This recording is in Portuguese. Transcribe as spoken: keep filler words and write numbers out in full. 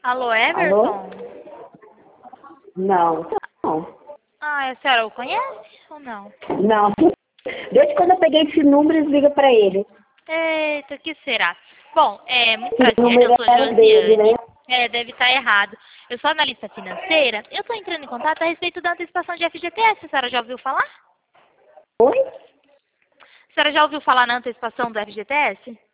Alô, Alô? Everton? Não, não. Ah, a senhora o conhece ou não? Não. Desde quando eu peguei esse número, liga pra ele. Eita, o que será? Bom, é muito O prazer, eu número sou era dele, né? Josiane. É, deve estar errado. Eu sou analista financeira. Eu estou entrando em contato a respeito da antecipação de F G T S. A senhora já ouviu falar? Oi? A senhora já ouviu falar na antecipação do F G T S?